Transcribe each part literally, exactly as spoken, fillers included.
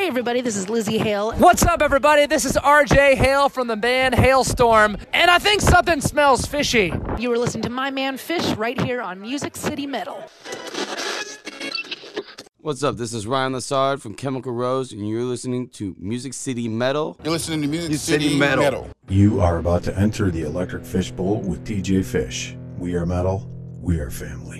Hey everybody, this is Lizzie Hale. What's up everybody? This is R J Hale from the band Hailstorm, and I think something smells fishy. You were listening to My Man Fish right here on Music City Metal. What's up? This is Ryan Lassard from Chemical Rose, and you're listening to Music City Metal. You're listening to Music, Music City, City Metal. Metal. You are about to enter the Electric Fishbowl with D J Fish. We are metal. We are family.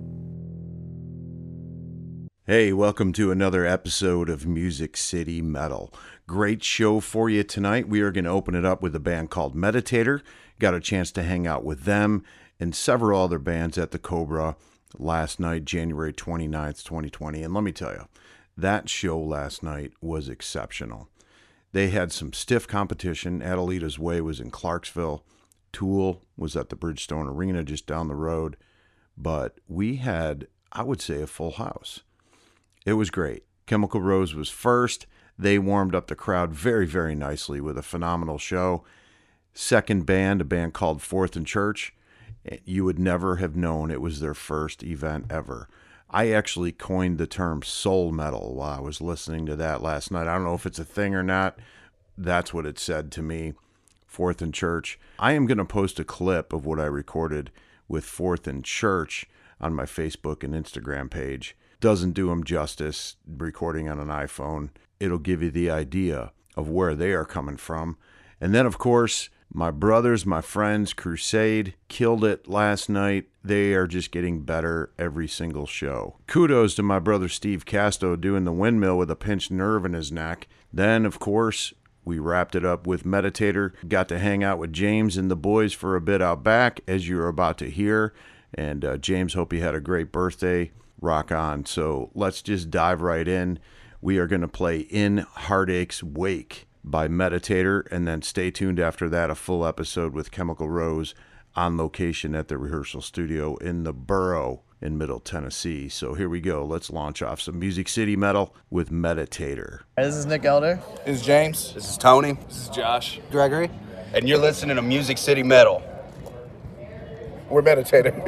Hey, welcome to another episode of Music City Metal. Great show for you tonight. We are going to open it up with a band called Meditator. Got a chance to hang out with them and several other bands at the Cobra last night, January twenty-ninth, twenty twenty. And let me tell you, that show last night was exceptional. They had some stiff competition. Adelita's Way was in Clarksville. Tool was at the Bridgestone Arena just down the road. But we had, I would say, a full house. It was great. Chemical Rose was first. They warmed up the crowd very, very nicely with a phenomenal show. Second band, a band called Fourth and Church. You would never have known it was their first event ever. I actually coined the term soul metal while I was listening to that last night. I don't know if it's a thing or not. That's what it said to me. Fourth and Church. I am going to post a clip of what I recorded with Fourth and Church on my Facebook and Instagram page. Doesn't do them justice, recording on an iPhone. It'll give you the idea of where they are coming from. And then, of course, my brothers, my friends, Crusade, killed it last night. They are just getting better every single show. Kudos to my brother Steve Casto doing the windmill with a pinched nerve in his neck. Then, of course, we wrapped it up with Meditator. Got to hang out with James and the boys for a bit out back, as you're about to hear. And uh, James, hope you had a great birthday. Rock on. So let's just dive right in. We are going to play In Heartache's Wake by Meditator, and then stay tuned after that, a full episode with Chemical Rose on location at the rehearsal studio in the Borough in Middle Tennessee. So here we go. Let's launch off some Music City Metal with Meditator. Hi, this is Nick Elder. This is James. This is Tony. This is Josh. Gregory. And you're listening to Music City Metal. We're meditating.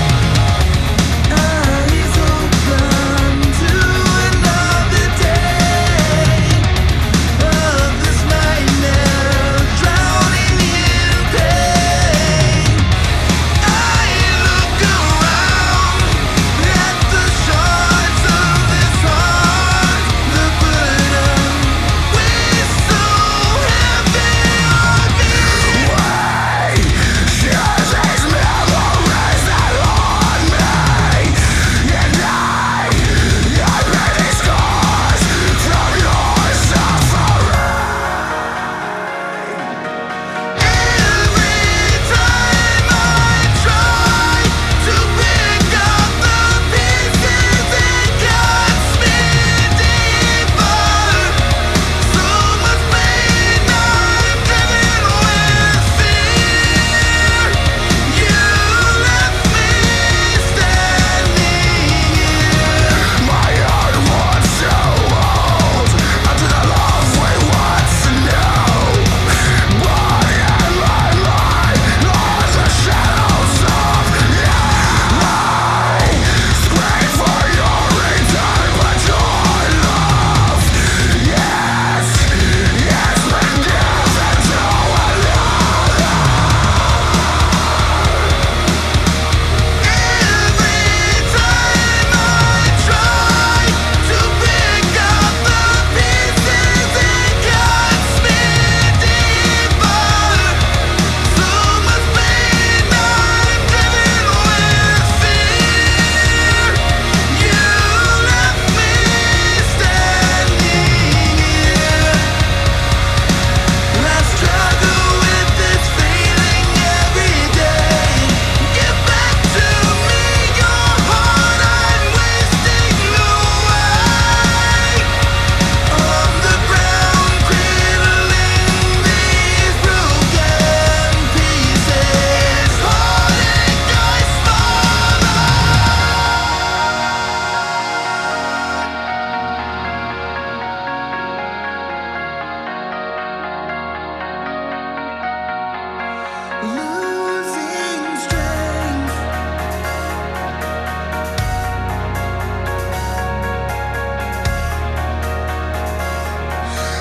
Eyes open to another day.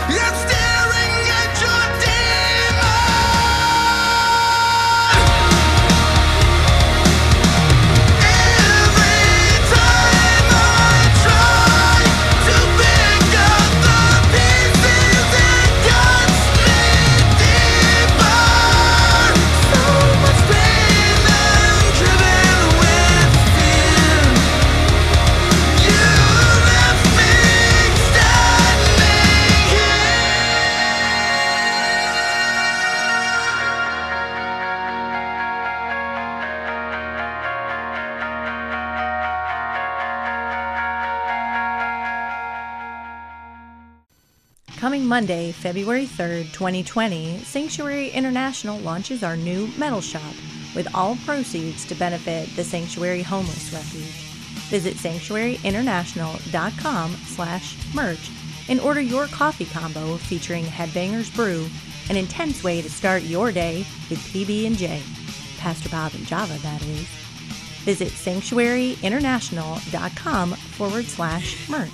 Coming Monday, February third, twenty twenty, Sanctuary International launches our new metal shop with all proceeds to benefit the Sanctuary Homeless Refuge. Visit sanctuary international dot com slash merch and order your coffee combo featuring Headbangers Brew, an intense way to start your day with P B and J. Pastor Bob and Java, that is. Visit sanctuary international dot com forward slash merch.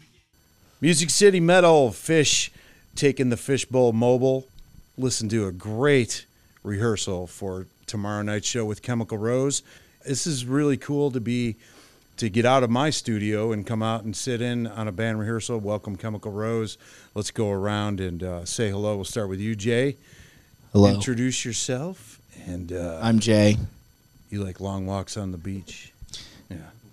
Music City Metal, Fish taking the Fishbowl mobile. Listen to a great rehearsal for tomorrow night's show with Chemical Rose. This is really cool to be to get out of my studio and come out and sit in on a band rehearsal. Welcome Chemical Rose. Let's go around and uh, say hello. We'll start with you, Jay. Hello. Introduce yourself. And uh, I'm Jay. You like long walks on the beach? Yeah.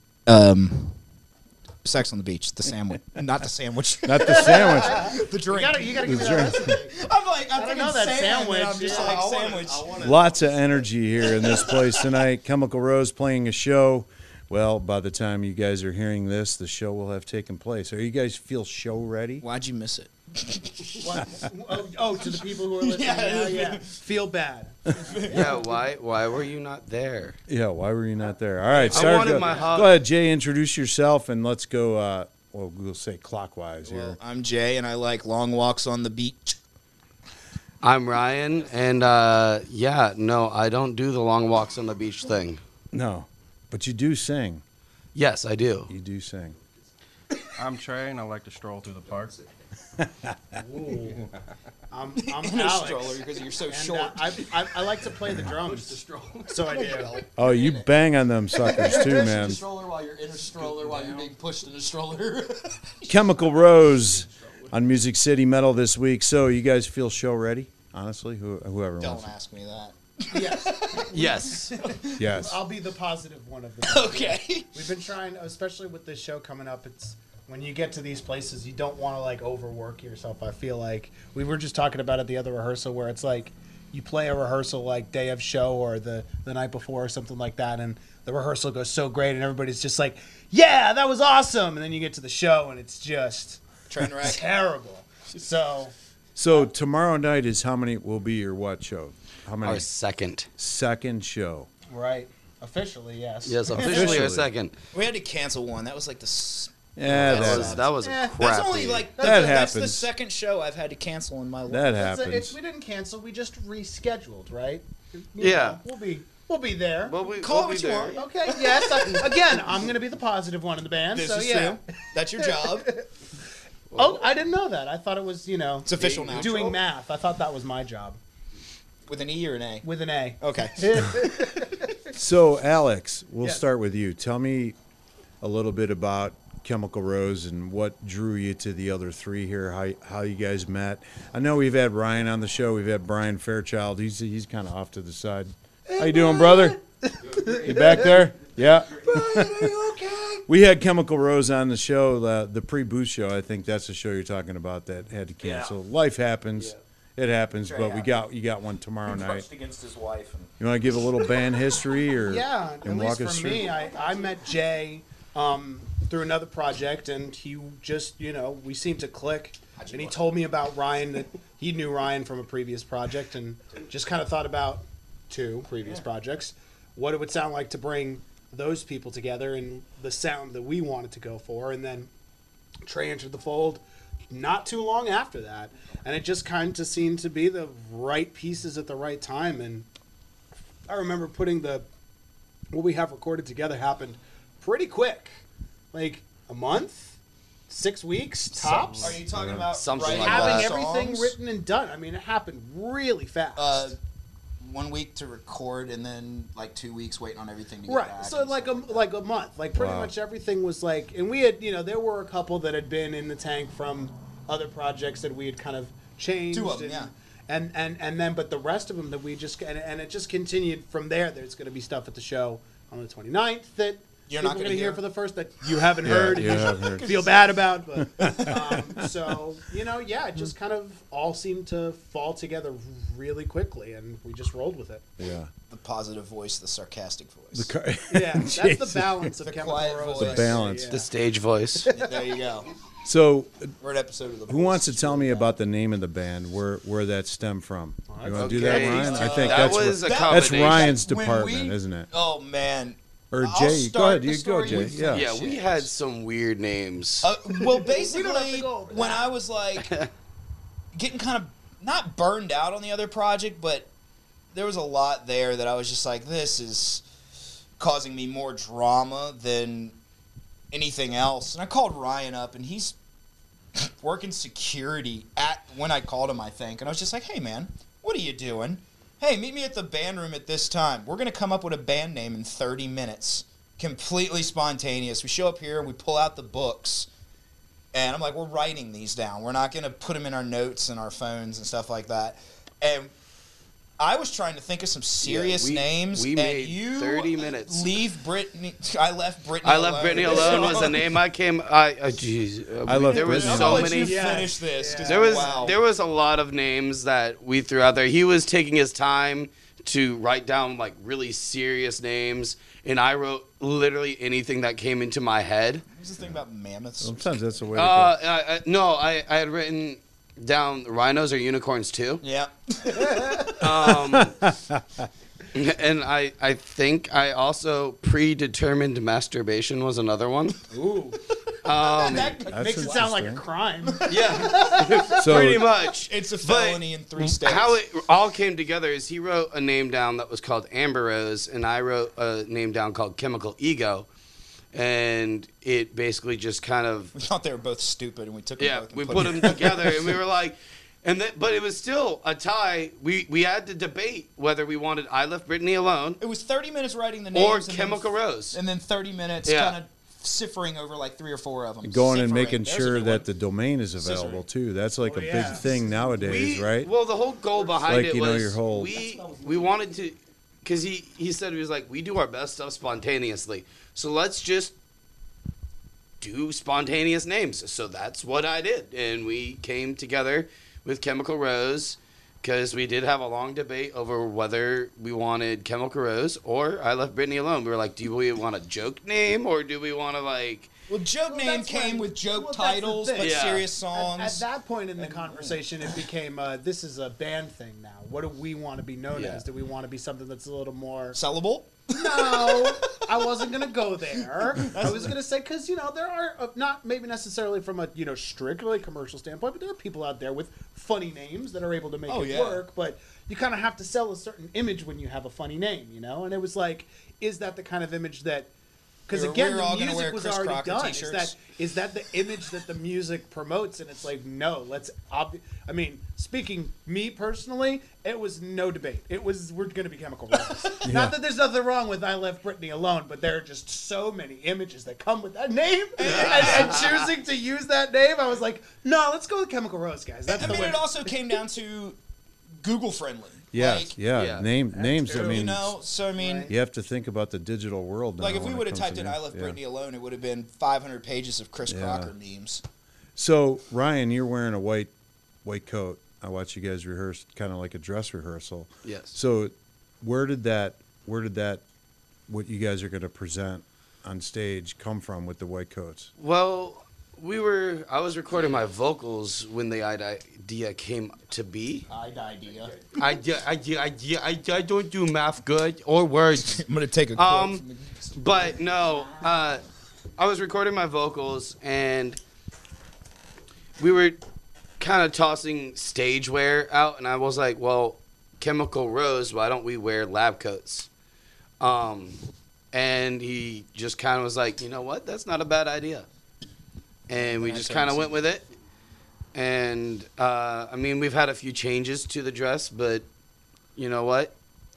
Um, sex on the beach. The sandwich, not the sandwich. Not the sandwich. The drink. You gotta, you gotta give me The that drink. recipe. I'm like, I'm I don't thinking know that salmon, sandwich. and I'm just Yeah, like I want it. sandwich. I want it. Lots of energy here in this place tonight. Chemical Rose playing a show. Well, by the time you guys are hearing this, the show will have taken place. Are you guys feel show ready? Why'd you miss it? What? Oh, oh, to the people who are listening, yeah, yeah. Feel bad. Yeah, why why were you not there? Yeah, why were you not there? All right, I sorry. wanted Go, my hug. go ahead, Jay, introduce yourself, and let's go, uh, well, we'll say clockwise Well, here. I'm Jay, and I like long walks on the beach. I'm Ryan, and uh, yeah, no, I don't do the long walks on the beach thing. No, but you do sing. Yes, I do. You do sing. I'm Trey, and I like to stroll through the park. I'm, I'm In a Alex. stroller because you're so and, short. Uh, I, I, I like to play the drums. So I do. Oh, you bang on them suckers too, man. stroller while you're in a stroller while you're being pushed in a stroller. Chemical Rose on Music City Metal this week. So, you guys feel show ready? Honestly, Who, whoever Don't wants. ask me that. Yes. Yes. Yes. I'll be the positive one of the Okay. We've been trying, especially with this show coming up, it's when you get to these places, you don't want to like overwork yourself. I feel like we were just talking about at the other rehearsal where it's like you play a rehearsal like day of show or the, the night before or something like that, and the rehearsal goes so great and everybody's just like, yeah, that was awesome. And then you get to the show and it's just Train wreck. terrible. So So, tomorrow night is how many will be your what show? How many? Our second. Second show. right, officially, yes. Yes, officially our Officially. second. We had to cancel one. That was like the. S- Yeah, That that, was that was a Eh, crappy. That's only like That that's, that's the happens. second show I've had to cancel in my life. that It's a- happens. it's- we didn't cancel. We just rescheduled, right? You Yeah. know, we'll be we'll be there. Well, we, Call we'll it be what you there. want. Okay. Yes. I, again, I'm going to be the positive one in the band. This so is yeah. true. That's your job. Oh, I didn't know that. I thought it was you know It's official now. doing math. I thought that was my job With an E or an A? with an A. Okay. So, Alex, we'll Yeah. start with you. Tell me a little bit about Chemical Rose and what drew you to the other three here, how, how you guys met. I know we've had Ryan on the show. We've had Brian Fairchild. He's he's kind of off to the side. How you doing, brother? You back there? Yeah. Brian, are you okay? We had Chemical Rose on the show, the, the pre-boost show. I think that's the show you're talking about that had to cancel. Life happens. It happens, but we got you got one tomorrow night. against his wife. And You want to give a little band history or Yeah. At and least walk us for through? me, I, I met Jay um, through another project, and he just you know we seemed to click. And he told me about Ryan that he knew Ryan from a previous project, and just kind of thought about two previous projects, what it would sound like to bring those people together and the sound that we wanted to go for. And then Trey entered the fold not too long after that, and it just kind of seemed to be the right pieces at the right time. And I remember putting the what we have recorded together happened pretty quick, like a month, six weeks tops. Are you talking about Something writing like having that. everything songs? written and done? I mean, it happened really fast. Uh, one week to record, and then like two weeks waiting on everything to get Right, back. so and like a stuff like a month, like pretty Wow. much everything was like, and we had, you know, there were a couple that had been in the tank from other projects that we had kind of changed. Two of them, and, yeah. And and and then, but the rest of them that we just and, and it just continued from there. There's going to be stuff at the show on the twenty-ninth that You're people not are gonna gonna hear hear? for the first that you haven't Yeah, heard. you and haven't heard. Feel bad about, but um, so you know, yeah, it just kind of all seemed to fall together really quickly, and we just rolled with it. Yeah. The positive voice, the sarcastic voice. The car- Yeah, that's the Jesus. balance of The Chemical quiet Rose. voice. The balance. Yeah. The stage voice. There you go. So, We're an episode of the. who wants to tell me about the name of the band? Where where that stemmed from? You want to do that, Okay, Ryan? I uh, think that that's was a that's combination. Ryan's When department, we- isn't it? Oh man. Or I'll Jay, go start ahead. the You go, story, Jay. you Yeah. Yeah, finish we it. had some weird names. Uh, well, We don't have to basically, go over when that. I was like getting kind of not burned out on the other project, but there was a lot there that I was just like, this is causing me more drama than anything else. And I called Ryan up, and he's working security at when I called him, I think. And I was just like, hey, man, what are you doing? Hey, meet me at the band room at this time. We're going to come up with a band name in thirty minutes. Completely spontaneous. We show up here, we pull out the books, and I'm like, we're writing these down. We're not going to put them in our notes and our phones and stuff like that. And I was trying to think of some serious Yeah, we- names, we and made you thirty minutes. leave Brittany. I left Brittany I alone. left Brittany alone was the name I came. I uh, jeez. Uh, I left there was Brittany I'm so gonna let many. you Yeah. finish this. 'cause There was wow. there was a lot of names that we threw out there. He was taking his time to write down like really serious names, and I wrote literally anything that came into my head. What's the thing about mammoths? Sometimes that's the way to Uh, I, I, no, I, I had written down rhinos or unicorns too. Yeah. Um, and I I think I also predetermined masturbation was another one. Ooh, Um, that That's makes it sound like a interesting. crime. yeah, go. So, pretty much. It's a But felony in three states. How it all came together is he wrote a name down that was called Amber Rose, and I wrote a name down called Chemical Ego, and it basically just kind of We thought they were both stupid, and we took them yeah both and we put them together, and we were like, and then, but it was still a tie. We we had to debate whether we wanted I Left Brittany Alone It was thirty minutes writing the names. or and then- Chemical Rose. And then thirty minutes Yeah. kind of ciphering over like three or four of them. going and Ciphering. making There's a sure new that one. the domain is available too. That's like Oh, a yeah. big thing nowadays, We- right? Well, the whole goal behind Like, it you know, was your whole- we we wanted to, because he he said he was like, we do our best stuff spontaneously, so let's just do spontaneous names. So that's what I did, and we came together with Chemical Rose because we did have a long debate over whether we wanted Chemical Rose or I Left Brittany Alone. We were like, do we want a joke name or do we want to like? Well, joke Well, name that's came when- with joke well, that's the titles, thing. but Yeah. serious At, songs. at that point in the conversation, it became uh, this is a band thing now. What do we want to be known Yeah. as? Do we want to be something that's a little more? Sellable? No, I wasn't gonna go there. I was gonna say because you know there are uh, not maybe necessarily from a you know strictly commercial standpoint, but there are people out there with funny names that are able to make Oh, it yeah. work. But you kind of have to sell a certain image when you have a funny name, you know. And it was like, is that the kind of image that? Because We were- again, we were the all gonna music wear was Chris already Crocker done. Is t-shirts. that is that the image that the music promotes? And it's like, no, let's. Ob- I mean, speaking me personally, it was no debate. It was we're going to be Chemical Rose. Not that there's nothing wrong with I Left Brittany Alone, but there are just so many images that come with that name, and, and choosing to use that name, I was like, no, let's go with Chemical Rose, guys. That's I the mean, way. it also came down to Google friendly. Yes, Like, yeah, Yeah. name names. I true. mean, you know, so I mean, Right. you have to think about the digital world now. like if we when it would have comes typed to in names. I Left Yeah. Brittany Alone, it would have been five hundred pages of Chris Yeah. Crocker memes. So Ryan, you're wearing a white white coat. I watch you guys rehearse, kind of like a dress rehearsal. Yes. So, where did that? Where did that? What you guys are going to present on stage come from with the white coats? Well, we were. I was recording my vocals when the idea came to be. idea. Idea, idea, idea. I, I don't do math good or words. I'm gonna take a quote. Um, from the- But no, uh, I was recording my vocals and we were kind of tossing stage wear out, and I was like, well, Chemical Rose, why don't we wear lab coats? Um, and he just kind of was like, you know what? That's not a bad idea. and we Nice just kind of episode. went with it. And uh, I mean, we've had a few changes to the dress, but you know what?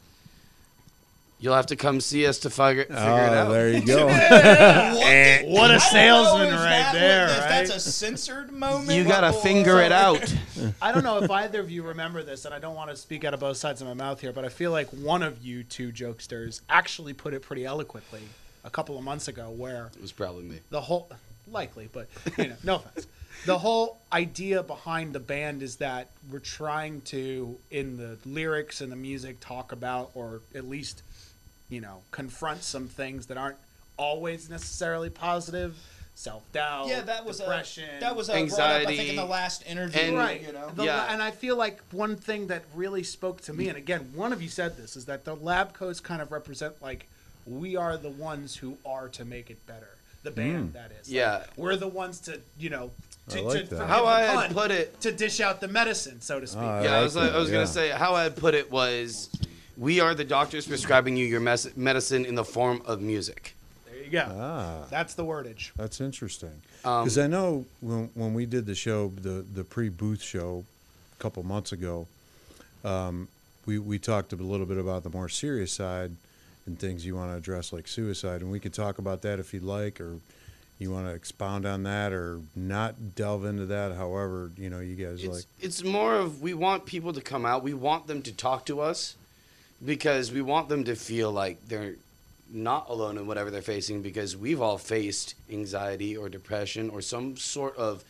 You'll have to come see us to figure, figure Oh, it out. there you go. What, What a I don't know salesman if right that there, was- if right? That's a censored moment. You gotta or- finger it out. I don't know if either of you remember this, and I don't want to speak out of both sides of my mouth here, but I feel like one of you two jokesters actually put it pretty eloquently a couple of months ago, where It was probably me. the whole, likely, but you know, no offense. The whole idea behind the band is that we're trying to, in the lyrics and the music, talk about, or at least, you know, confront some things that aren't always necessarily positive. Self-doubt, Yeah, that was depression, a, that was a brought up, I think, Anxiety, in the last interview. and- right. You know. The- Yeah. And I feel like one thing that really spoke to me, and again, one of you said this, is that the lab coats kind of represent like we are the ones who are to make it better. The band, that is. Like, Yeah. we're the ones to, you know, to, I like to that. forgive How the I had pun, put it- to dish out the medicine, so to speak. Oh, I Yeah, I like was like, that, I was yeah. gonna say how I put it was, we are the doctors prescribing you your mes- medicine in the form of music. There you go. Ah. That's the wordage. That's interesting. Um, Because I know when when we did the show, the the pre-booth show, a couple months ago, um, we we talked a little bit about the more serious side and things you want to address, like suicide, and we could talk about that if you'd like, or you want to expound on that, or not delve into that. However, you know, you guys It's, like. it's more of we want people to come out. We want them to talk to us because we want them to feel like they're not alone in whatever they're facing, because we've all faced anxiety or depression or some sort of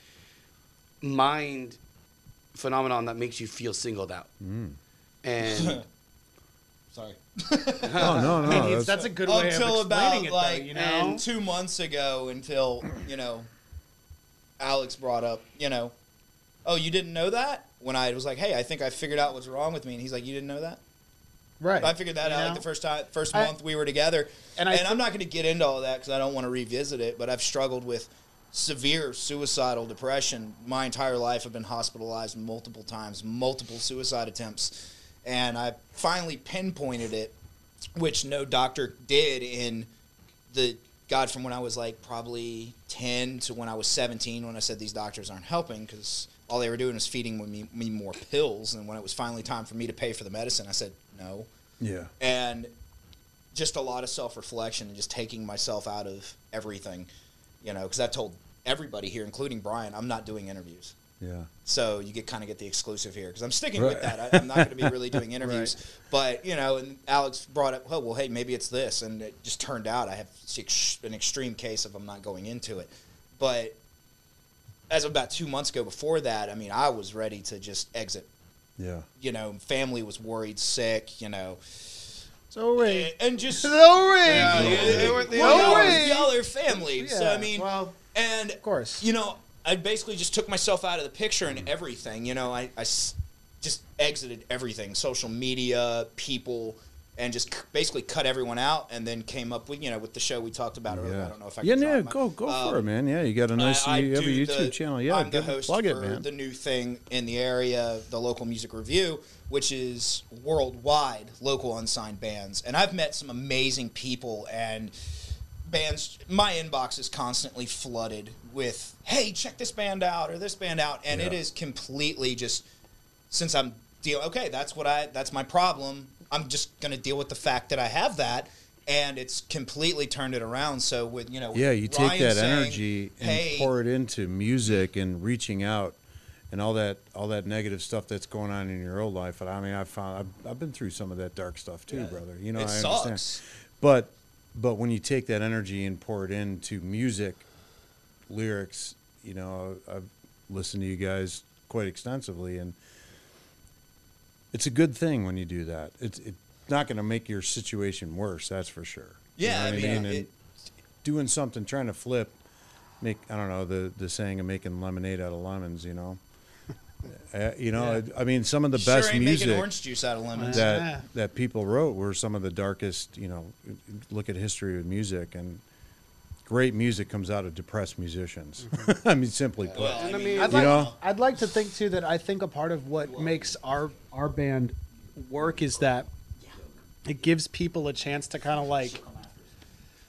mind phenomenon that makes you feel singled out. Mm. And Sorry. Oh no, no, I mean, it's- that's, that's a good way Until of about explaining it, like though, you know? and two months ago, until you know, Alex brought up, you know, oh, you didn't know that? When I was like, hey, I think I figured out what's wrong with me, and he's like, you didn't know that? Right. I figured that You out know? like the first time, first I- month we were together, and and, I I'm not going to get into all that because I don't want to revisit it. But I've struggled with severe suicidal depression my entire life. I've been hospitalized multiple times, multiple suicide attempts, and I finally pinpointed it, which no doctor did in the God from when I was like probably ten to when I was seventeen. When I said these doctors aren't helping because all they were doing was feeding me, me more pills, and when it was finally time for me to pay for the medicine, I said no. yeah. And just a lot of self-reflection and just taking myself out of everything, you know, because I've told everybody here, including Brian, I'm not doing interviews. Yeah. So you get kind of get the exclusive here because I'm sticking Right. with that. I, I'm not going to be really doing interviews. But, you know, and Alex brought up, oh, well, hey, maybe it's this. And it just turned out I have ex- an extreme case of I'm not going into it. But as of about two months ago before that, I mean, I was ready to just exit. Yeah. You know, family was worried, sick, you know. So And, Ray. and just... So Ray. Yeah, yeah, they were- they- Well, y'all are- Ray. y'all are family. So, Yeah, I mean... well, and, of course. you know, I basically just took myself out of the picture and everything. You know, I, I s- just exited everything, social media, people, and just c- basically cut everyone out. And then came up with, you know, with the show we talked about earlier. Yeah. I don't know if I yeah, can yeah, drop my- go go um, for it, man. Yeah, you got a nice. I, I you have a do YouTube the- channel. Yeah, I'm the give- host plug for it, man. the new thing in the area, the Local Music Review, which is worldwide local unsigned bands. And I've met some amazing people and bands. My inbox is constantly flooded with, hey, check this band out or this band out. And it Yeah. is completely just, since I'm dealing, okay, that's what I, that's my problem. I'm just going to deal with the fact that I have that. And it's completely turned it around. So with, you know, Yeah, you take Ryan that saying, energy and hey, pour it into music and reaching out and all that all that negative stuff that's going on in your old life. And I mean, I found I've, I've been through some of that dark stuff too, Yeah. brother. You know, It I sucks. understand. But but when you take that energy and pour it into music, lyrics, you know, I've listened to you guys quite extensively, and it's a good thing when you do that. It's it's not going to make your situation worse, that's for sure. You Yeah, know I what mean, And it- doing something, trying to flip, make I don't know the the saying of making lemonade out of lemons. You know, uh, you know. Yeah. I mean, some of the sure best ain't music making orange juice out of lemons. that Yeah. that people wrote were some of the darkest. You know, look at history of music, and great music comes out of depressed musicians. I mean, simply put. Well, I I mean, mean, I'd You like, know? I'd like to think too that I think a part of what makes our our band work is that it gives people a chance to kind of like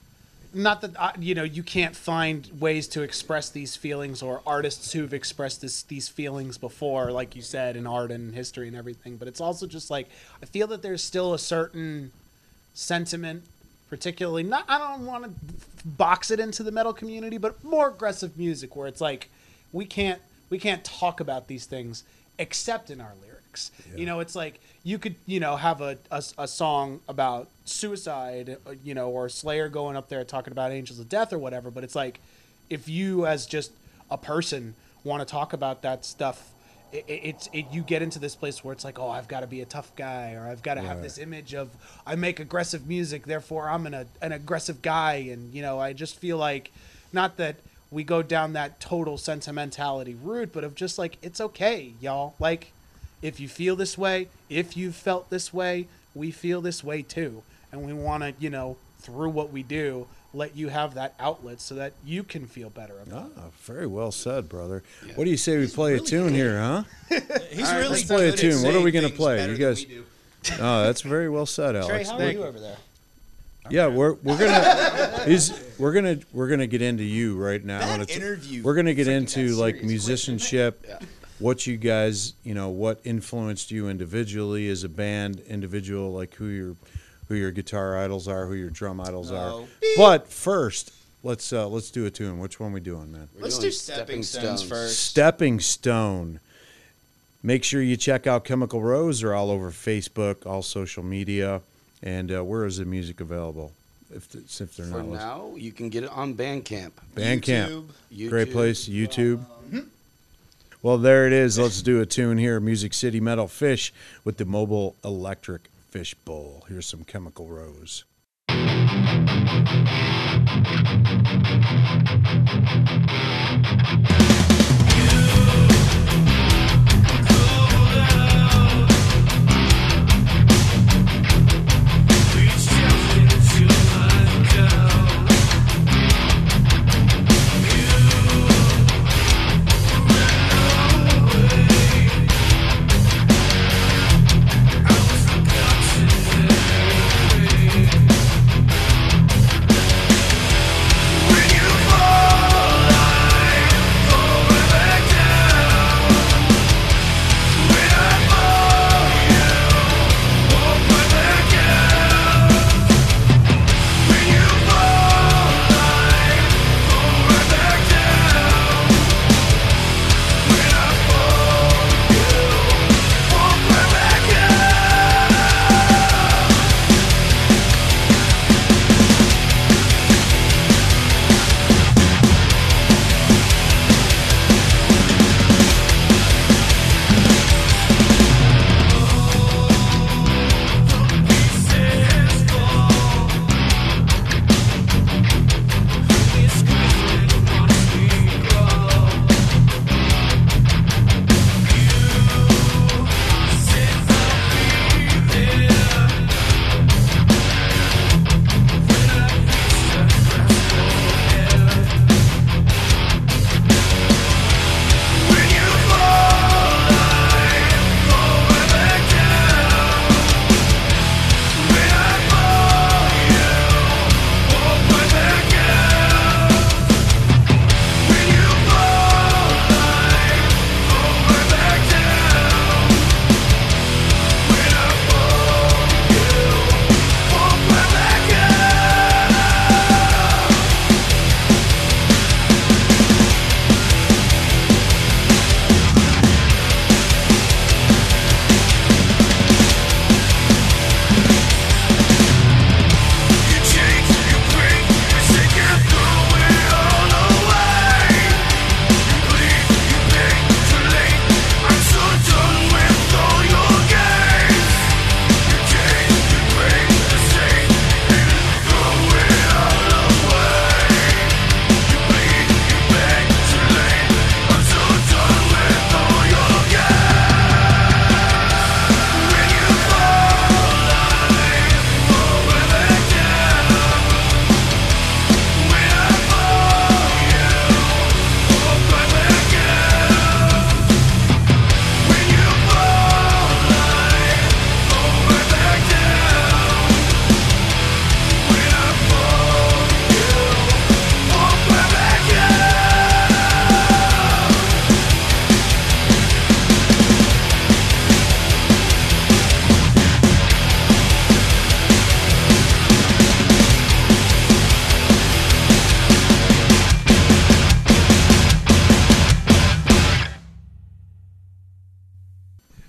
not that uh, you know you can't find ways to express these feelings or artists who've expressed this, these feelings before, like you said, in art and history and everything. But it's also just like I feel that there's still a certain sentiment, particularly not. I don't want to box it into the metal community, but more aggressive music where it's like we can't we can't talk about these things except in our lyrics. Yeah. You know, it's like you could you know have a, a a song about suicide, you know, or Slayer going up there talking about Angels of Death or whatever. But it's like if you as just a person want to talk about that stuff, it, it, it's it, you get into this place where it's like, oh, I've got to be a tough guy, or I've got to right. have this image of I make aggressive music, therefore I'm an, a, an aggressive guy. And, you know, I just feel like not that we go down that total sentimentality route, but of just like, it's okay, y'all. Like, if you feel this way, if you've felt this way, we feel this way too. And we want to, you know, through what we do, let you have that outlet so that you can feel better about ah, it. Very well said, brother. Yeah. What do you say we play a tune here, huh? He's right, really let's play a tune. What are we going to play? You guys. Oh, that's very well said, Alex. Trey, how Thank are you over there? Yeah, we're we're gonna he's we're gonna we're gonna get into you right now. That and it's, interview we're gonna get into like serious, musicianship, yeah. what you guys you know what influenced you individually as a band, individual like who your who your guitar idols are, who your drum idols oh. are. But first, let's uh, let's do a tune. Which one we doing, man? Let's do Stepping Stones first. Stepping Stone. Make sure you check out Chemical Rose. They're all over Facebook, all social media. And uh, where is the music available? If, it's, if they're For not now, you can get it on Bandcamp. Bandcamp. YouTube, YouTube. Great place. YouTube. Uh, well, there it is. Let's do a tune here. Music City Metal Fish with the mobile electric fish bowl. Here's some Chemical Rose. When you fall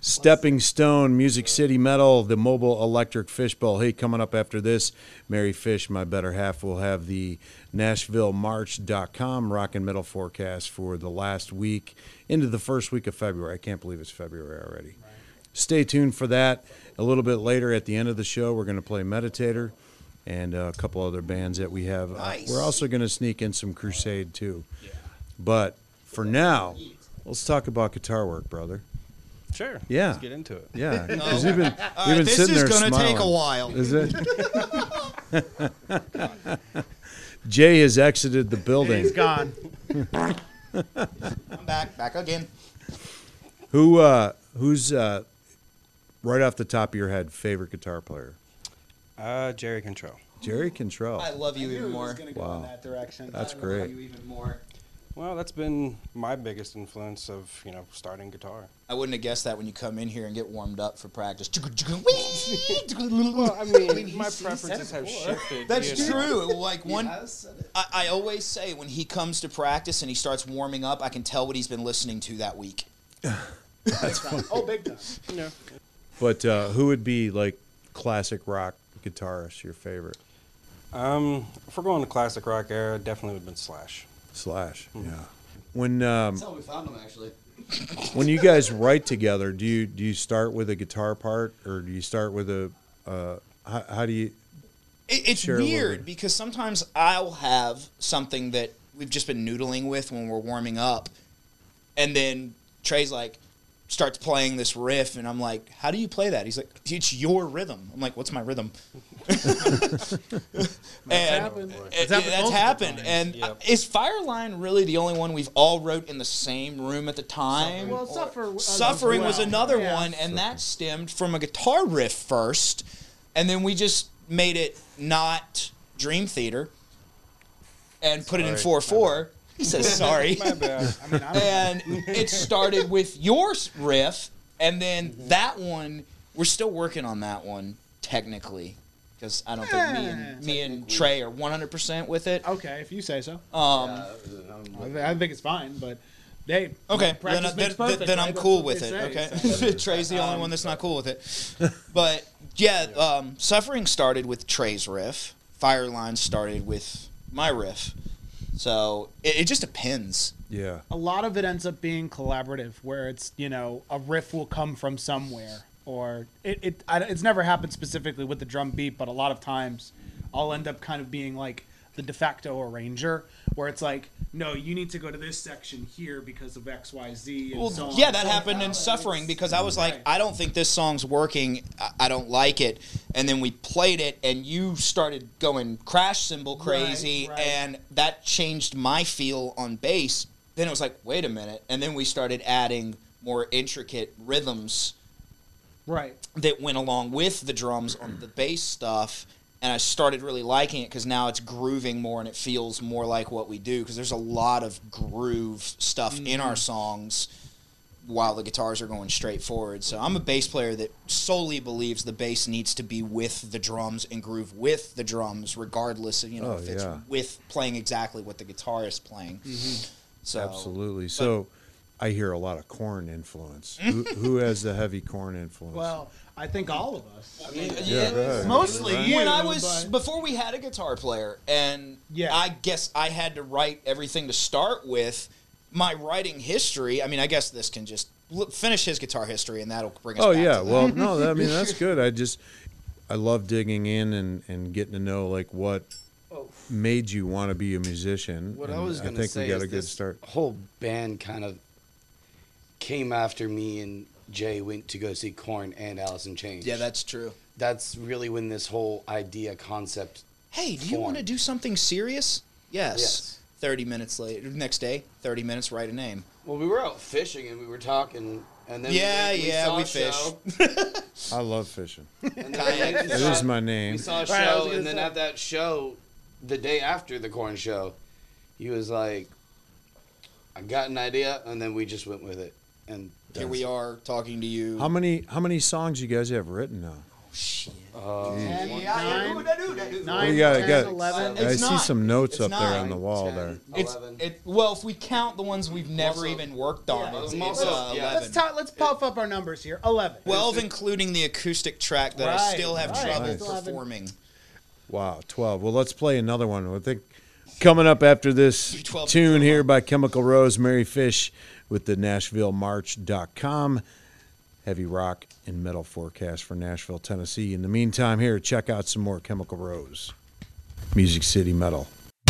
Stepping Stone, Music City Metal, the mobile electric fishbowl. Hey, coming up after this, Mary Fish, my better half, will have the Nashville March dot com rock and metal forecast for the last week into the first week of February. I can't believe it's February already. Right. Stay tuned for that. A little bit later at the end of the show, we're going to play Meditator and uh, a couple other bands that we have. Nice. Uh, we're also going to sneak in some Crusade, too. Yeah. But for now, let's talk about guitar work, brother. Sure. Yeah. Let's get into it. Yeah. No. Because you've been, All you've right, been this sitting is there gonna smiling. take a while. Is it? Jay has exited the building. He's gone. I'm back. Back again. Who, uh, who's, uh, right off the top of your head, favorite guitar player? Uh, Jerry Cantrell. Jerry Cantrell. I love you I knew even it more. was gonna go Wow. in that direction. That's I great. love you even more. Well, that's been my biggest influence of, you know, starting guitar. I wouldn't have guessed that when you come in here and get warmed up for practice. Well, I mean, my preferences have shifted. That's you know. true. Like one, I, I always say when he comes to practice and he starts warming up, I can tell what he's been listening to that week. That's fun. Oh, big time. Yeah. But uh, who would be, like, classic rock guitarist, your favorite? Um, if we're going to classic rock era, definitely would have been Slash. Slash, yeah. When um, That's how we found him, actually. when you guys write together, do you do you start with a guitar part, or do you start with a uh, how, how do you? It, it's share a little weird bit? because sometimes I'll have something that we've just been noodling with when we're warming up, and then Trey's like starts playing this riff, and I'm like, "How do you play that?" He's like, "It's your rhythm." I'm like, "What's my rhythm?" and happened. it- It's it- happened that's multiple happened. times. And Yep. uh, is Fireline really the only one we've all wrote in the same room at the time? Well, Suffer, uh, Suffering was well, another yeah. one, and that stemmed from a guitar riff first, and then we just made it not Dream Theater and put it in four four. He says sorry. My bad. I mean, I don't And it started with your riff, and then that one, we're still working on that one, technically, because I don't think me and, me and Trey are one hundred percent with it. Okay, if you say so. Um, I, th- I think it's fine, but hey, Okay, then, practice then, makes then, perfect, then right? I'm That's cool what with they it. say, Okay, so. Trey's the only one that's not cool with it. But yeah, um, Suffering started with Trey's riff. Fireline started with my riff. So it, it just depends. Yeah. A lot of it ends up being collaborative, where it's, you know, a riff will come from somewhere, or it, it I, it's never happened specifically with the drum beat, but a lot of times I'll end up kind of being like the de facto arranger, where it's like, no, you need to go to this section here because of X, Y, Z, and Well, so on. yeah, that happened in Suffering because I was like, Right. I don't think this song's working. I- I don't like it. And then we played it, and you started going crash cymbal crazy, Right, right. and that changed my feel on bass. Then it was like, wait a minute. And then we started adding more intricate rhythms Right. that went along with the drums on the bass stuff. And I started really liking it because now it's grooving more and it feels more like what we do because there's a lot of groove stuff in Mm-hmm. our songs while the guitars are going straight forward. So I'm a bass player that solely believes the bass needs to be with the drums and groove with the drums regardless of, you know, Oh, if it's yeah. with playing exactly what the guitar is playing. So Absolutely. So I hear a lot of Korn influence. who, who has the heavy Korn influence? Well, I think all of us. I mean, yeah, go ahead. mostly you. when I was but- before we had a guitar player, and Yeah. I guess I had to write everything to start with. My writing history. I mean, I guess this can just look, finish his guitar history, and that'll bring us. Oh back yeah, to that. well, no, that, I mean that's good. I just I love digging in and, and getting to know like what made you want to be a musician. What and I was I going to think say we got is a good this start. whole band kind of came after me and Jay went to go see Korn and Alice in Chains. Yeah, that's true. That's really when this whole idea concept. Hey, do you want to formed. do something serious? Yes. Yes. Thirty minutes later, next day, thirty minutes, write a name. Well, we were out fishing and we were talking, and then Yeah, we, we yeah, saw we a fish. show, I love fishing. and then That we saw- is my name. We saw a Right, I was show, gonna and then say. at that show, the day after the Korn show, he was like, "I got an idea," and then we just went with it. And Here we are talking to you. How many how many songs you guys have written now? Shit. uh, Uh, ten, Yeah, nine, do that, do that, do that. nine, We got, ten, got, eleven. I It's see not. some notes It's up there nine, on the wall ten. there. It's eleven. it. Well, if we count the ones we've never Also- even worked on, Yeah, it's, I'm it's also- uh, yeah. Let's eleven. talk, let's puff up our numbers here. Eleven. Twelve, including the acoustic track that I Right, still have right. trouble Nice. performing. Wow, twelve. Well, let's play another one. I think coming up after this twelve tune here by Chemical Rose, Mary Fish with the Nashville March dot com. Heavy rock and metal forecast for Nashville, Tennessee. In the meantime, here, check out some more Chemical Rose. Music City Metal.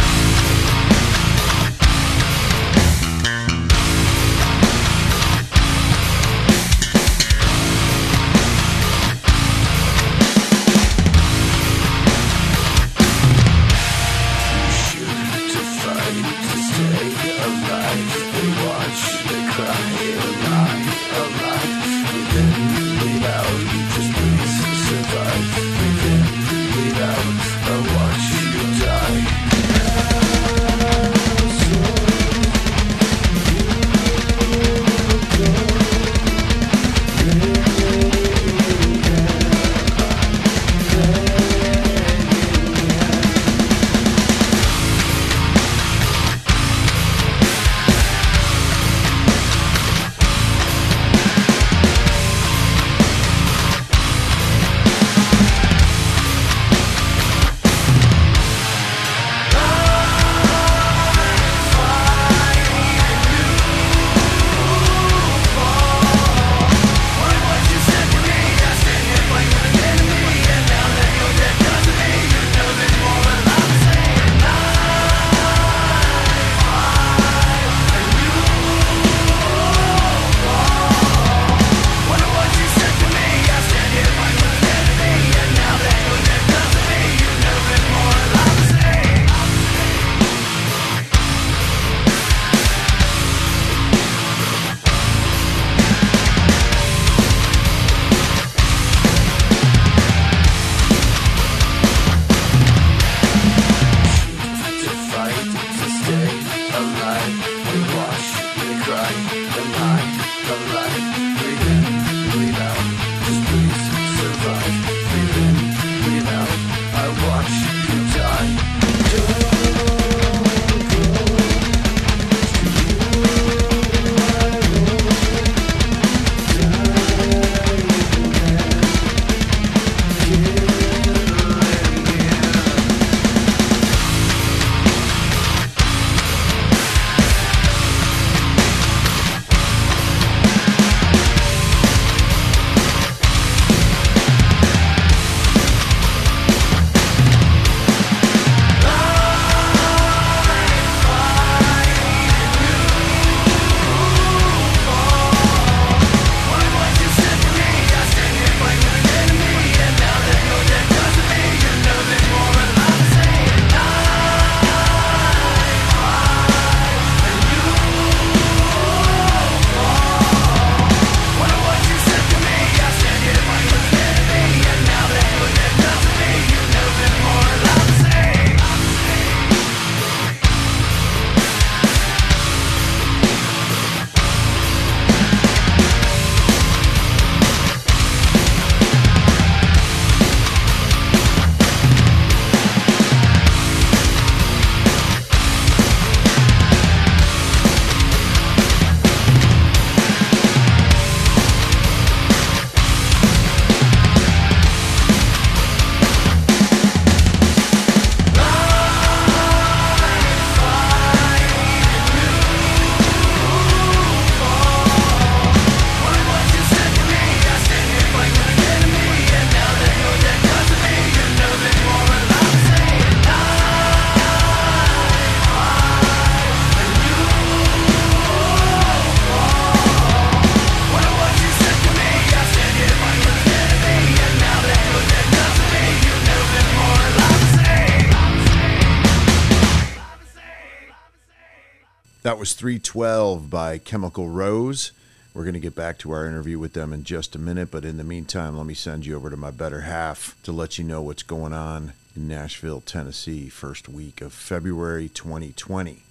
That was three twelve by Chemical Rose. We're going to get back to our interview with them in just a minute, but in the meantime, let me send you over to my better half to let you know what's going on in Nashville, Tennessee, first week of February twenty twenty.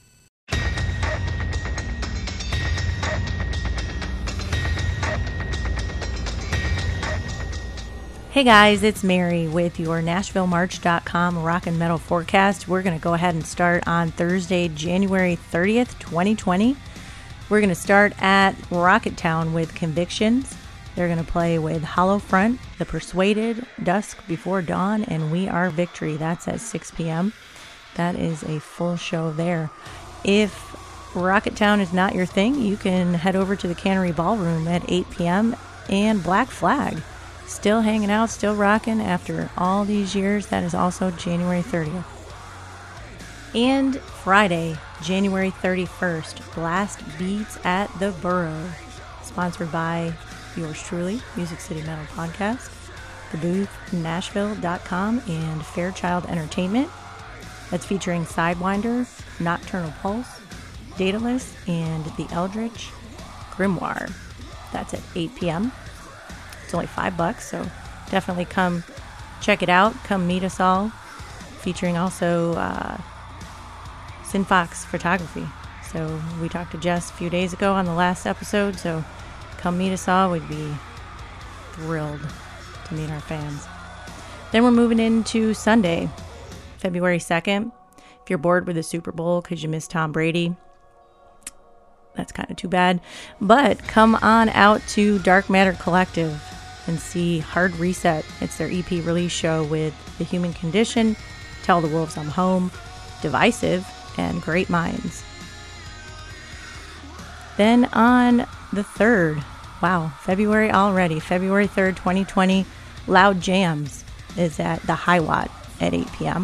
Hey guys, it's Mary with your Nashville March dot com rock and metal forecast. We're going to go ahead and start on Thursday, January thirtieth, twenty twenty. We're going to start at Rocketown with Convictions. They're going to play with Hollow Front, The Persuaded, Dusk Before Dawn, and We Are Victory. That's at six p.m. That is a full show there. If Rocketown is not your thing, you can head over to the Cannery Ballroom at eight p.m. and Black Flag. Still hanging out, still rocking after all these years. That is also January thirtieth. And Friday, January thirty-first, Blast Beats at the Borough. Sponsored by yours truly, Music City Metal Podcast, The Booth, Nashville dot com, and Fairchild Entertainment. That's featuring Sidewinder, Nocturnal Pulse, Daedalus, and The Eldritch Grimoire. That's at eight p.m. It's only five bucks, so definitely come check it out. Come meet us all. Featuring also uh, Sinfox Photography. So we talked to Jess a few days ago on the last episode, so come meet us all. We'd be thrilled to meet our fans. Then we're moving into Sunday, February second. If you're bored with the Super Bowl because you missed Tom Brady, that's kind of too bad. But come on out to Dark Matter Collective and see Hard Reset. It's their E P release show with The Human Condition, Tell the Wolves I'm Home, Divisive, and Great Minds. Then on the third, wow, February already, February third, twenty twenty, Loud Jams is at the High Watt at eight p.m.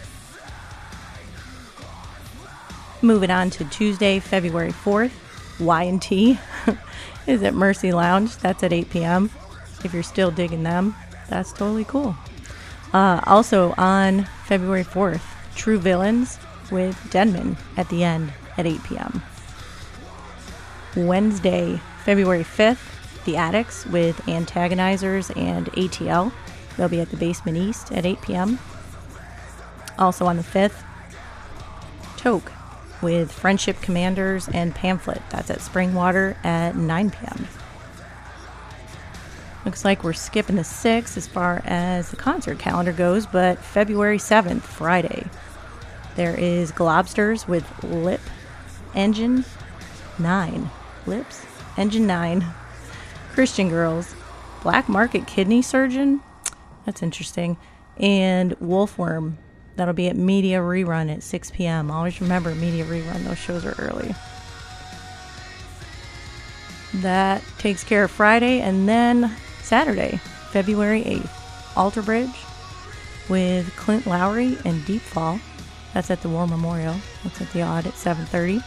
Moving on to Tuesday, February fourth, Y and T is at Mercy Lounge. That's at eight p.m. If you're still digging them, that's totally cool. Uh, also on February fourth, True Villains with Denman at the end at eight p.m. Wednesday, February fifth, The Addicts with Antagonizers and A T L. They'll be at the Basement East at eight p.m. Also on the fifth, Toke with Friendship Commanders and Pamphlet. That's at Springwater at nine p.m. Looks like we're skipping the sixth as far as the concert calendar goes, but February seventh, Friday, there is Globsters with Lip Engine nine. Lips Engine nine. Christian Girls, Black Market Kidney Surgeon. That's interesting. And Wolfworm. That'll be at Media Rerun at six p.m. Always remember, Media Rerun. Those shows are early. That takes care of Friday. And then Saturday, February eighth, Alter Bridge with Clint Lowry and Deep Fall. That's at the War Memorial. That's at the Odd at seven thirty.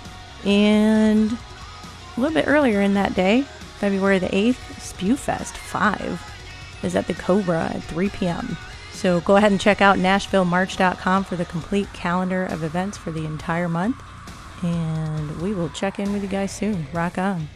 And a little bit earlier in that day, February the eighth, Spewfest five is at the Cobra at three p.m. So go ahead and check out Nashville March dot com for the complete calendar of events for the entire month. And we will check in with you guys soon. Rock on.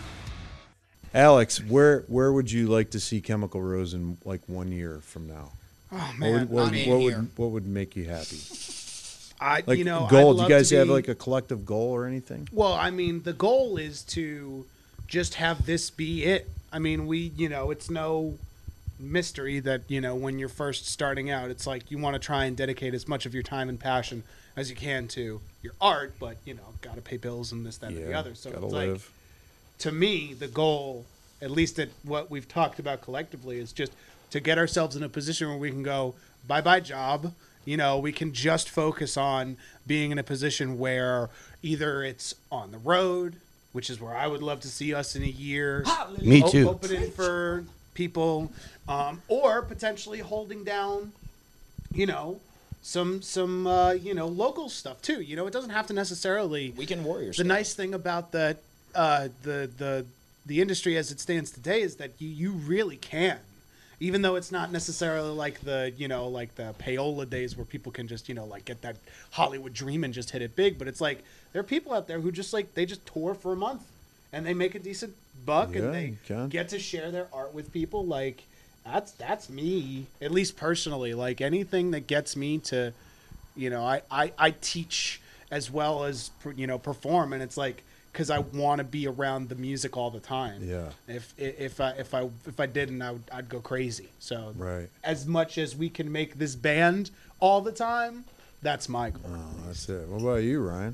Alex, where where would you like to see Chemical Rose in like one year from now? Oh man, what would, what, I mean, what here. would what would make you happy? I Like you know, goal. I'd Do you love guys to have be- like a collective goal or anything? Well, I mean, the goal is to just have this be it. I mean, we, you know, it's no mystery that, you know, when you're first starting out, it's like you want to try and dedicate as much of your time and passion as you can to your art, but, you know, got to pay bills and this, that, and the Yeah, other. So gotta it's live. like, to me, the goal, at least at what we've talked about collectively, is just to get ourselves in a position where we can go, bye-bye job. You know, we can just focus on being in a position where either it's on the road, which is where I would love to see us in a year. Me o- too. Opening for people, um, or potentially holding down, you know, some some uh, you know local stuff too. You know, it doesn't have to necessarily. Weekend Warriors. The nice thing about the uh, the the the industry as it stands today is that you you really can. Even though it's not necessarily like the, you know, like the payola days where people can just, you know, like get that Hollywood dream and just hit it big. But it's like, there are people out there who just like, they just tour for a month and they make a decent buck Yeah, and they you can. get to share their art with people. Like, that's, that's me, at least personally. Like anything that gets me to, you know, I, I, I teach as well as, you know, perform. And it's like, because I want to be around the music all the time. Yeah. If if I if I if I didn't, I would, I'd go crazy. So Right. as much as we can make this band all the time, that's my goal. Oh, that's it. What about you, Ryan?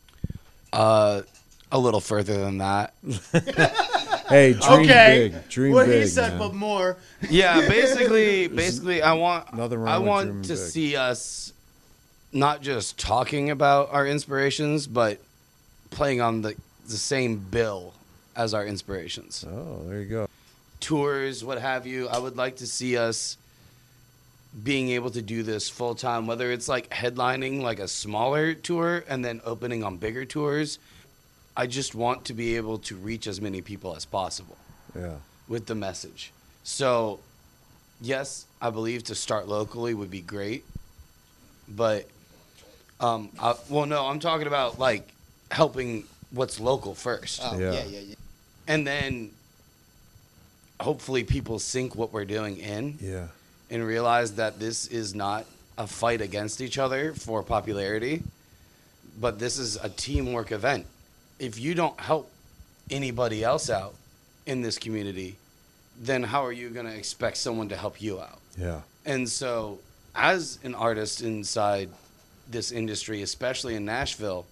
Uh, a little further than that. Hey, dream Okay. big. Dream what big, he said, man. but more. Yeah, basically, basically, I want, Nothing wrong I with want dreaming to big. see us not just talking about our inspirations, but playing on the the same bill as our inspirations. Oh, there you go. Tours, what have you. I would like to see us being able to do this full time, whether it's like headlining like a smaller tour and then opening on bigger tours. I just want to be able to reach as many people as possible Yeah. with the message. So, yes, I believe to start locally would be great, but um, I, well, no, I'm talking about like helping what's local first, Oh, Yeah. yeah, yeah, yeah. and then hopefully people sink what we're doing in Yeah. and realize that this is not a fight against each other for popularity, but this is a teamwork event. If you don't help anybody else out in this community, then how are you going to expect someone to help you out? Yeah. And so, as an artist inside this industry, especially in Nashville,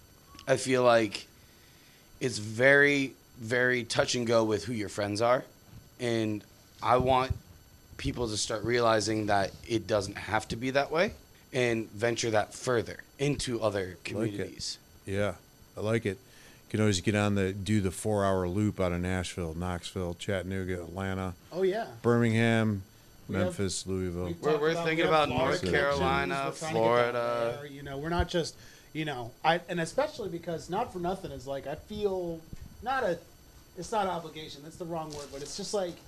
I feel like it's very, very touch and go with who your friends are. And I want people to start realizing that it doesn't have to be that way and venture that further into other communities. Yeah. I like it. You can always get on the do the four hour loop out of Nashville, Knoxville, Chattanooga, Atlanta, Oh yeah. Birmingham, We have- Memphis, Louisville. We've We're- talked we're about- thinking we have about Florida North connections. Carolina, We're trying to get down Florida. there. You know, we're not just, you know, I and especially because not for nothing is like I feel not a, it's not obligation. That's the wrong word, but it's just like,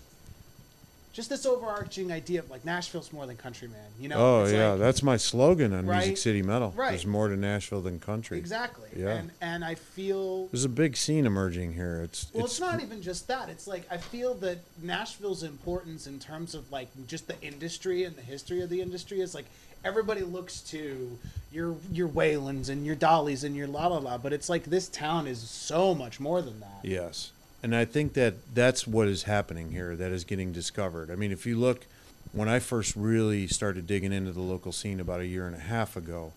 just this overarching idea of like Nashville's more than country, man. You know? Oh It's yeah, like- that's my slogan on Music Right? City Metal. Right. There's more to Nashville than country. Exactly. Yeah. And and I feel There's a big scene emerging here. It's well, it's, it's not even just that. It's like I feel that Nashville's importance in terms of like just the industry and the history of the industry is like everybody looks to your your Waylands and your Dollies and your la la la, but it's like this town is so much more than that. Yes. And I think that that's what is happening here that is getting discovered. I mean, if you look, when I first really started digging into the local scene about a year and a half ago,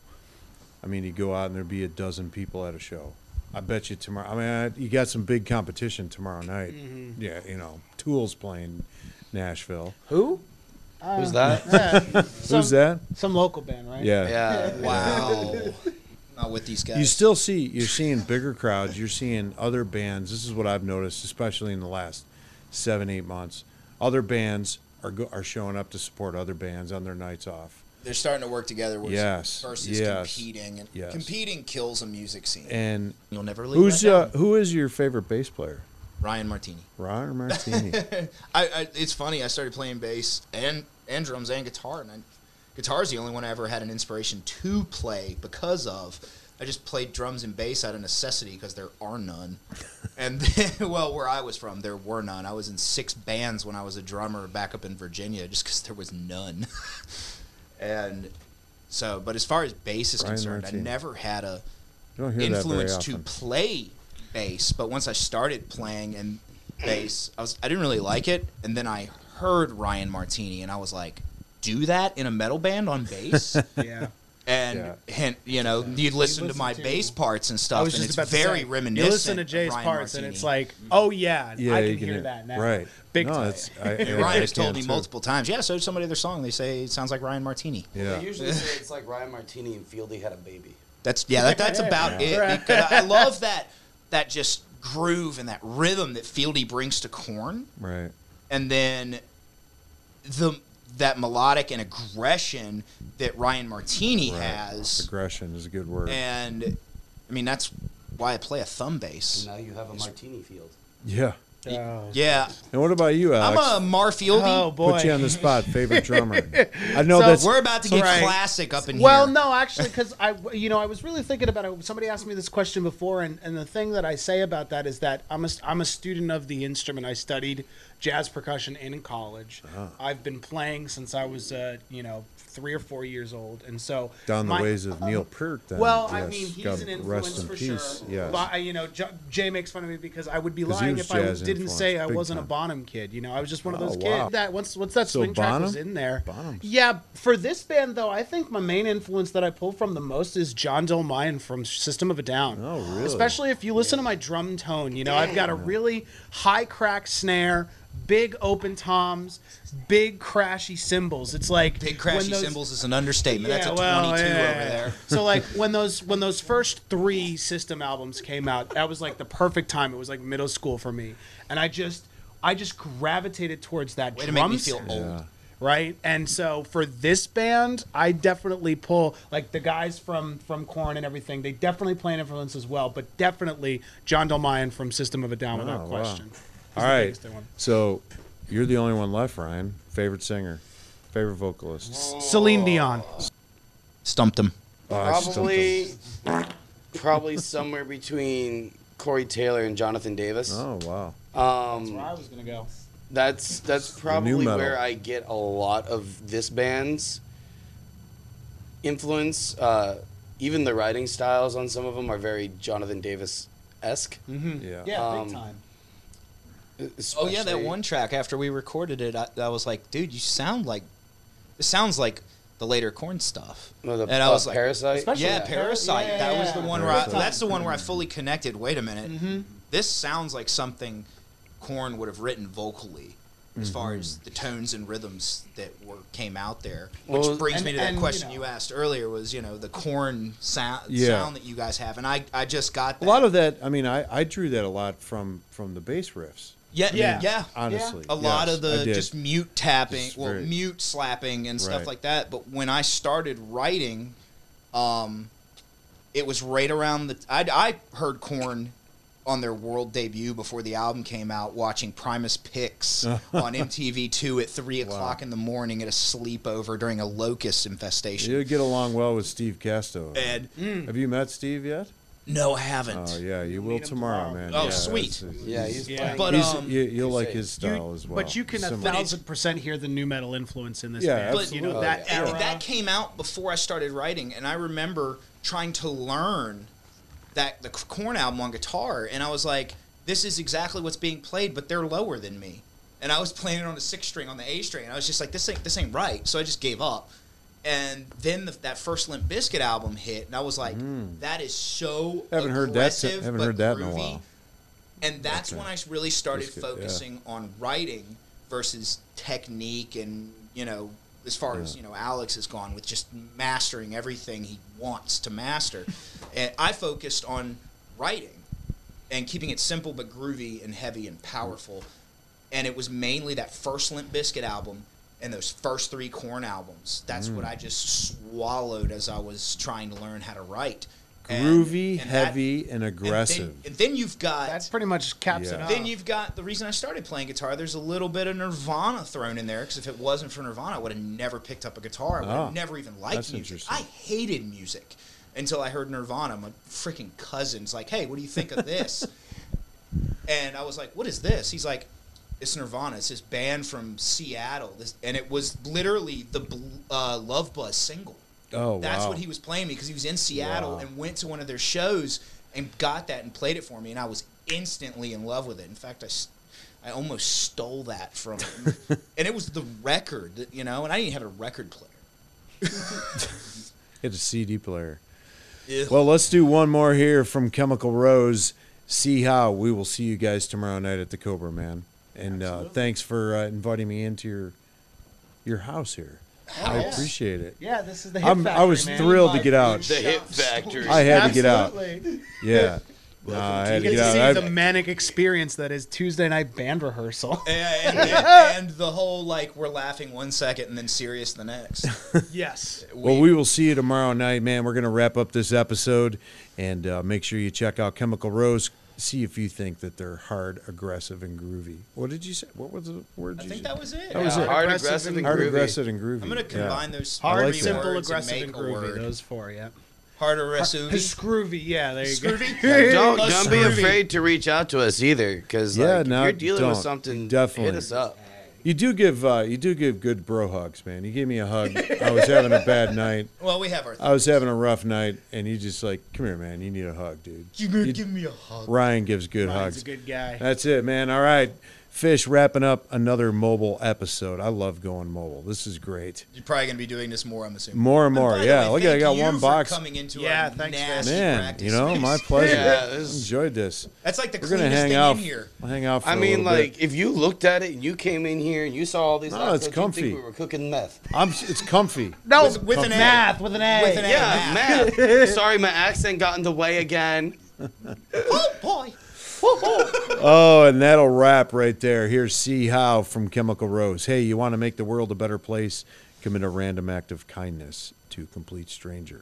I mean, you go out and there'd be a dozen people at a show. I bet you tomorrow, I mean, I, you got some big competition tomorrow night. Mhm. Yeah, you know, Tool's playing Nashville. Who? Who's Uh, that? yeah. Some- Who's that? Some local band, right? Yeah. Yeah. Wow. Not with these guys. You still see, you're seeing bigger crowds. You're seeing other bands. This is what I've noticed, especially in the last seven, eight months. Other bands are go, are showing up to support other bands on their nights off. They're starting to work together versus, Yes, versus yes, competing. And yes. competing kills a music scene. And You'll never leave who's that uh, down. who is your favorite bass player? Ryan Martini. Ryan Martini. I, I it's funny. I started playing bass and and drums and guitar, and I, guitar is the only one I ever had an inspiration to play because of. I just played drums and bass out of necessity because there are none. And then, well, where I was from, there were none. I was in six bands when I was a drummer back up in Virginia, just because there was none. And so, but as far as bass is Ryan concerned, Martini. I never had a You don't hear that very influence to often. play bass, but once I started playing and bass, I was I didn't really like it, and then I heard Ryan Martini, and I was like, "Do that in a metal band on bass?" Yeah. And, Yeah. and you know, you'd listen, to listen my to- bass parts and I stuff, was and just it's about to very say, reminiscent. You listen to of Jay's Ryan parts, and Martini. it's like, oh yeah, Yeah, I you can can hear hear- that now. right. Big No, time. it's- I- And yeah, Ryan I has told can me too. multiple times, yeah, so some of their song, they say it sounds like Ryan Martini. Yeah. They usually say it's like Ryan Martini and Fieldy had a baby. That's yeah, that, that's about Yeah. it. Because I love that that just groove and that rhythm that Fieldy brings to Korn, Right. and then the that melodic and aggression that Ryan Martini Right. has, Aggression is a good word. and I mean that's why I play a thumb bass. And now you have a Martini field. yeah. Oh. Yeah. And what about you, Alex? I'm a Marfieldy. Oh boy. Put you on the spot. Favorite drummer. I know So- that's We're about to get Right. classic up in Well, here. no, actually, because I, you know, I was really thinking about it. Somebody asked me this question before, and, and the thing that I say about that is that I'm a, I'm a student of the instrument. I studied jazz percussion in college. Uh-huh. I've been playing since I was, uh, you know, three or four years old, and so down the my- ways of Neil Peart. Then. Well, I Yes. mean, he's God an rest influence in for peace. sure. Yes. But, I- you know, J- Jay makes fun of me because I would be 'Cause he lying was if I jazz didn't say influence, I big wasn't time. a Bonham kid. You know, I was just one of Oh, those wow. kids that once once that So swing track was Bonham? in there. Bonham's- Yeah, for this band though, I think my main influence that I pull from the most is John Dolmayan from System of a Down. Oh, really? Especially if you listen to my drum tone. You know, I've got a really high crack snare. Big open toms, big crashy cymbals. It's like Big when crashy those- cymbals is an understatement. That's a well, twenty-two yeah, yeah, over yeah. there. So like when those when those first three System albums came out, that was like the perfect time. It was like middle school for me, and I just I just gravitated towards that Way to drum make me feel sound, old. right? And so for this band, I definitely pull like the guys from from Korn and everything. They definitely play an influence as well, but definitely John Dolmayan from System of a Down without Oh, wow. question. All the right. biggest one. So you're the only one left, Ryan. Favorite singer, favorite vocalist. Celine Dion. Stumped him. Oh, I stumped him. Probably, probably somewhere between Corey Taylor and Jonathan Davis. Oh wow. Um, That's where I was gonna go. That's that's new probably metal. where I get a lot of this band's influence. Uh, even the writing styles on some of them are very Jonathan Davis esque. Mm-hmm. Yeah. Yeah, Um, big time. Oh yeah, that one track after we recorded it, I, I was like, dude, you sound like it sounds like the later Korn stuff. Well, the, and I uh, was like, Parasite. Especially yeah, that- Parasite. yeah, that was the yeah. one where I, Parasite. that's the one where I fully connected. Wait a minute, Mm-hmm. this sounds like something Korn would have written vocally, as far Mm-hmm. as the tones and rhythms that were came out there. Which Well, brings and- me to that and, you question know- you asked earlier. Was you know the Korn sound Yeah. sound that you guys have, and I I just got A that. lot of that. I mean, I, I drew that a lot from from the bass riffs. yeah Yeah. yeah. Honestly, a lot Yes, of I the did. just mute tapping, Just well, very- mute slapping and stuff Right. like that. But when I started writing, um, it was right around the. I I heard Korn on their world debut before the album came out, watching Primus Pix on M T V two at three o'clock in the morning at a sleepover during a locust infestation. You get along well with Steve Casto. And Have you met Steve yet? no, I haven't. Oh yeah, you will meet him tomorrow, tomorrow. man. Oh, Yeah, sweet. that's- Yeah, he's Yeah. playing. But He's, um, you, you'll like his You- style as well. But you can a Similar. thousand percent hear the new metal influence in this Yeah, band. absolutely. You know Oh, that yeah. And era. that came out before I started writing, and I remember trying to learn that the Korn album on guitar, and I was like, "This is exactly what's being played, but they're lower than me." And I was playing it on the sixth string, on the A string, and I was just like, "This ain't this ain't right." So I just gave up. And then the, that first Limp Bizkit album hit, and I was like, "That is so Mm. Haven't heard that. aggressive, Haven't but heard that in a groovy." while. And that's Okay. when I really started Bizkit, yeah. focusing on writing versus technique, and you know, as far as you know, Alex has gone with just mastering everything he wants to master. And I focused on writing and keeping it simple but groovy and heavy and powerful. And it was mainly that first Limp Bizkit album and those first three Korn albums. That's what I just swallowed as I was trying to learn how to write. And- Groovy, and that- heavy, and and aggressive. then, and then you've got That pretty much caps Yeah. it off. then you've got the reason I started playing guitar. There's a little bit of Nirvana thrown in there, because if it wasn't for Nirvana, I would have never picked up a guitar. I would have Oh, never even liked that's music. interesting. I hated music until I heard Nirvana. My freaking cousin's like, "Hey, what do you think of this?" And I was like, "What is this?" He's like, "It's Nirvana. It's this band from Seattle." This, and it was literally the Bl- uh, Love Buzz single. Oh, That's wow. what he was playing me, because he was in Seattle Wow. and went to one of their shows and got that and played it for me, and I was instantly in love with it. In fact, I, s- I almost stole that from him. And it was the record, that, you know, and I didn't have a record player. It's a C D player. Ew. Well, let's do one more here from Chemical Rose. See how. We will see you guys tomorrow night at the Cobra, man. And uh, thanks for uh, inviting me into your your house here. I yeah. appreciate it. Yeah, this is the hit I'm, factory, I was man. thrilled to get out. The Hit Factory. I had to get out. Absolutely. Yeah. No, I had to You get get to out. see I- the manic experience that is Tuesday night band rehearsal. And, and, and the whole, like, we're laughing one second and then serious the next. Yes. Well, we will see you tomorrow night, man. We're going to wrap up this episode, and uh, make sure you check out Chemical Rose, see if you think that they're hard, aggressive, and groovy. What did you say? What was the word? I you think say? that was it. That was Yeah, it. hard, aggressive, and hard, groovy. aggressive, and groovy. I'm gonna combine yeah. those Hard, like three that. simple, words aggressive, and and make a groovy. word. Those four, yeah. Hard, aggressive. Scroovy, yeah. There you Scroovy? go. Yeah, don't Plus don't be scroovy. afraid to reach out to us either, because Yeah, like, if no, you're dealing don't. with something, Definitely. hit us up. You do give uh, you do give good bro hugs, man. You gave me a hug. I was having a bad night. Well, we have our. I was having a rough night, and you just like, come here, man. You need a hug, dude. You gonna You- give me a hug? Ryan gives good Ryan's hugs. a good guy. That's it, man. All right. Fish wrapping up another mobile episode. I love going mobile. This is great. You're probably gonna be doing this more, I'm assuming. More and more, by the yeah. way, Look, I thank got you one for box. Coming into Yeah, our thanks, nasty Man, practice you know, space. my pleasure. Yeah, this- Enjoyed this. That's like the We're gonna cleanest hang thing out. in here. I'll hang out for I a mean, little like, bit. if you looked at it and you came in here and you saw all these No, episodes, it's you'd comfy. think we were cooking meth. I'm. It's comfy. No, With, with an A. math with an A. With an A. Yeah, math. math. Sorry, my accent got in the way again. Oh boy. Oh, and that'll wrap right there. Here's C. Howe from Chemical Rose. Hey, you want to make the world a better place? Commit a random act of kindness to a complete stranger.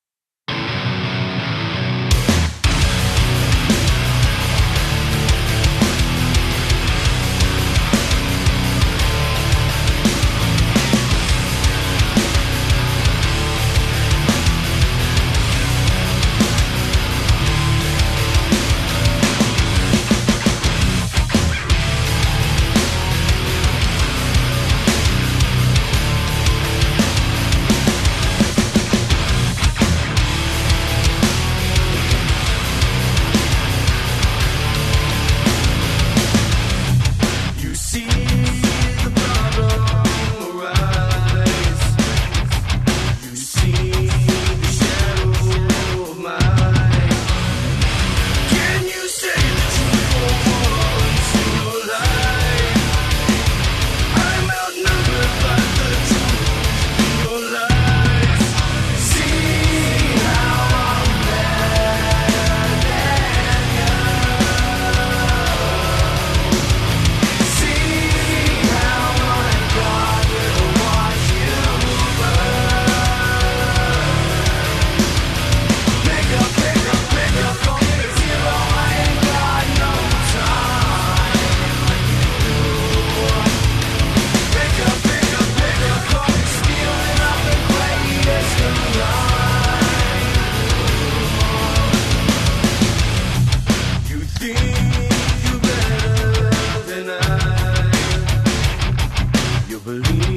You see the problem arise. You see the shadow of mine. Can you say the truth for once in your life? I'm outnumbered by the truth in your lies. See how I'm better than you. See how my God will watch you burn. Pick up, pick up, pick up from the zero. I ain't got no time like you do. Pick up, pick up, pick up from the stealing of the greatest of mine. You think you're better than I. You believe